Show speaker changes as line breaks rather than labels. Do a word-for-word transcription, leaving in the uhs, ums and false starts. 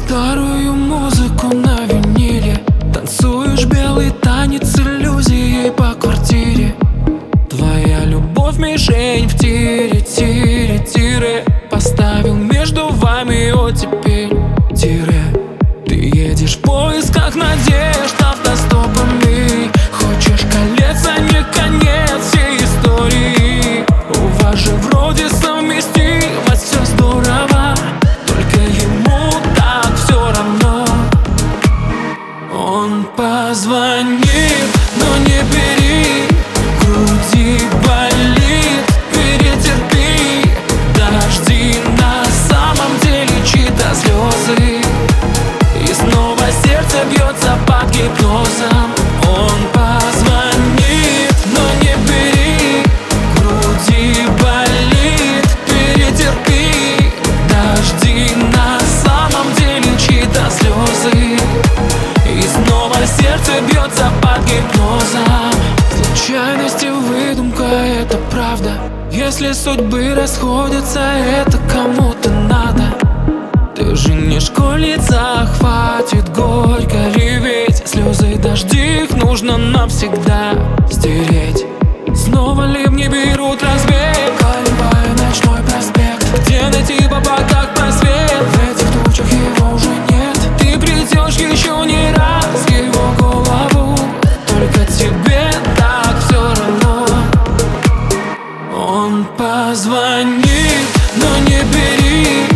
старую музыку на виниле. Танцуешь белый танец иллюзией по квартире. Твоя любовь мишень в тире, тире, тире. Поставил между вами оттепель, тире. Ты едешь в поисках надежд автостопами. Хочешь колец, а не конец всей истории. У вас же вроде совместимость, все здорово, только ему так все равно. Он позвонит, но не бери, в груди болит, перетерпи. Дожди на самом деле чьи-то слезы, и снова сердце бьется под гипнозом. Он позвонит, но не бери, в груди болит, перетерпи. Дожди на самом деле чьи-то слезы, и снова сердце бьется под гипнозом. Случайности, выдумка, это правда. Если судьбы расходятся, это кому-то надо. Ты же не школьница, хватит горько реветь. Слезы, дожди, их нужно навсегда стереть. Снова ливни берут разбег, Колебая ночной проспект. Где найти баба, как просвет? В этих тучах его уже нет. Ты придешь еще не раз в его голову, только тебе так все равно. Он позвонит, но не бери,